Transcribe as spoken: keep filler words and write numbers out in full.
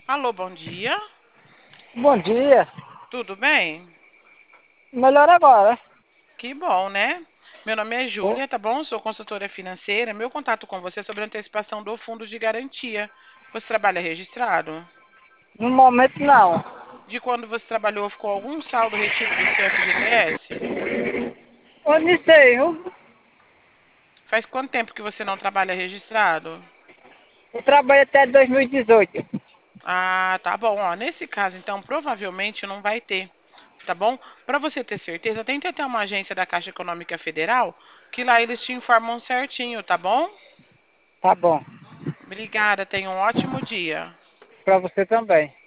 Alô, bom dia. Bom dia. Tudo bem? Melhor agora. Que bom, né? Meu nome é Ô, Júlia, tá bom? Sou consultora financeira. Meu contato com você é sobre a antecipação do fundo de garantia. Você trabalha registrado? No momento não. De quando você trabalhou, ficou algum saldo retido do seu F G T S? Eu não sei, eu, Faz quanto tempo que você não trabalha registrado? eu trabalho até dois mil e dezoito. Ah, tá bom. Ó, nesse caso, então, provavelmente não vai ter, tá bom? Para você ter certeza, tente até uma agência da Caixa Econômica Federal, que lá eles te informam certinho, tá bom? Tá bom. Obrigada, tenha um ótimo dia. Pra você também.